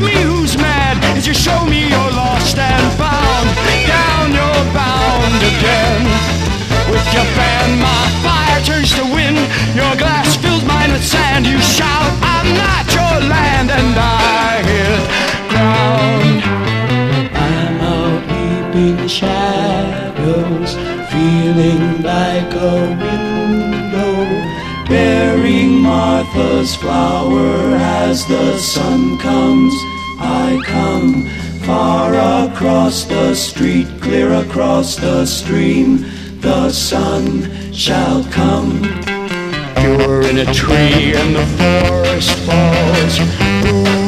me who's mad as you show me you're lost and found. Down you're bound again. With your band, my fire turns to wind. Your glass fills mine with sand. You shout, I'm not your land, and I hit ground. I'm out weeping shadows, feeling like a window, bearing Martha's flower as the sun comes. I come far across the street, clear across the stream. The sun shall come. You're in a tree and the forest falls. Ooh.